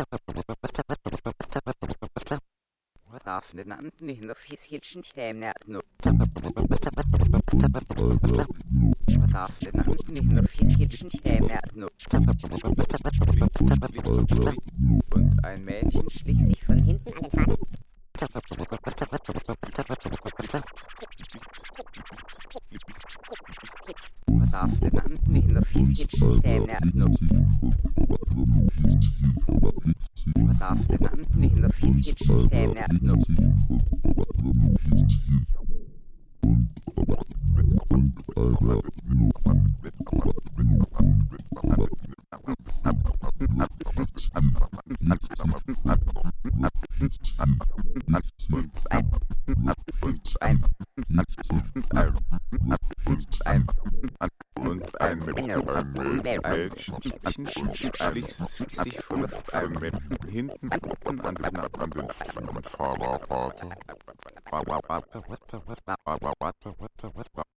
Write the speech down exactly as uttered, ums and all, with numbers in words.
Aftenanden in officielchen Stemmen. Aftenanden in officielchen Stemmen. Und ein Mädchen schlich sich von hinten an den Pfannen. Aftenanden in officielchen Stemmen. Aftenanden in officielchen Stemmen. Und ein Mädchen schlich sich von einem hinten an den Fahrrad.